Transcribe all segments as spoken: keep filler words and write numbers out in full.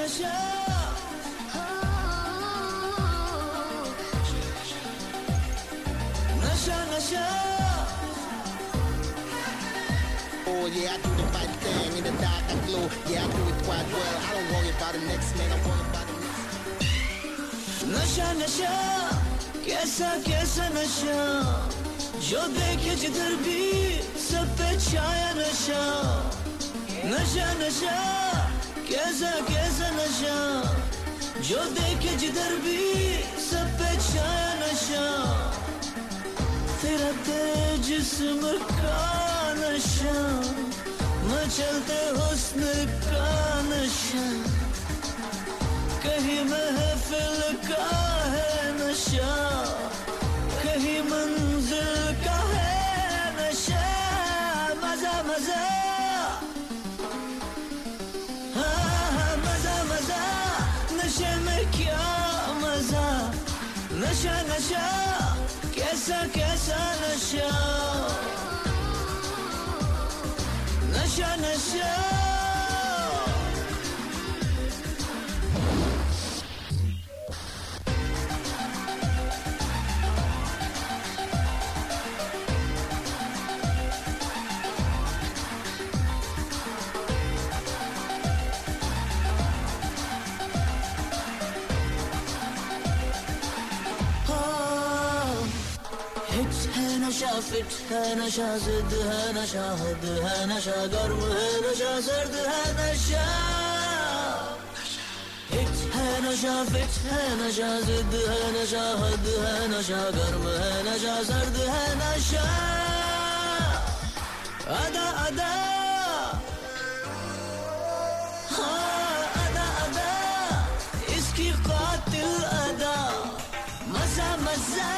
नशा नशा नशा Oh yeah, I do the right thing in the dark I glow. Yeah, I do it quite well. I don't worry about the next man, I worry about the next. नशा नशा कैसा कैसा नशा जो देखे जिधर भी सब पे छाया नशा नशा नशा कैसा कैसा नशा जो देखे जिधर भी सब पे छाया नशा तेरा तेज जिस्म का नशा मचलते हुस्न का नशा कहीं महफिल का है नशा कहीं मंजिल का है नशा मजा मजा हाँ हाँ मजा मजा नशे में क्या मजा नशा नशा कैसा कैसा नशा नशा नशा नशा फिट है नशा जिद है नशा हद है नशा गर्म है नशा सर्द है नशा हिट है नशा फिट है नशा जिद है नशा हद है नशा गर्म है नशा सर्द है नशा अदा अदा हाँ अदा अदा इसकी कातिल अदा मजा मजा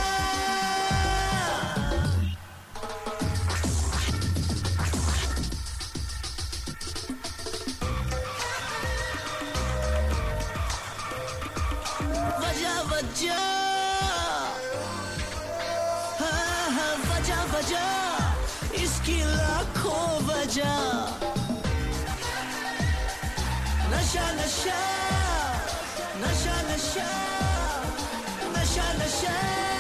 वजह हाँ हाँ वजह वजह इसकी लाखों वजह नशा नशा नशा नशा नशा नशा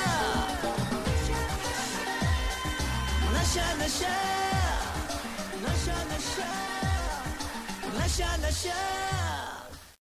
नशा नशा नशा नशा नशा नशा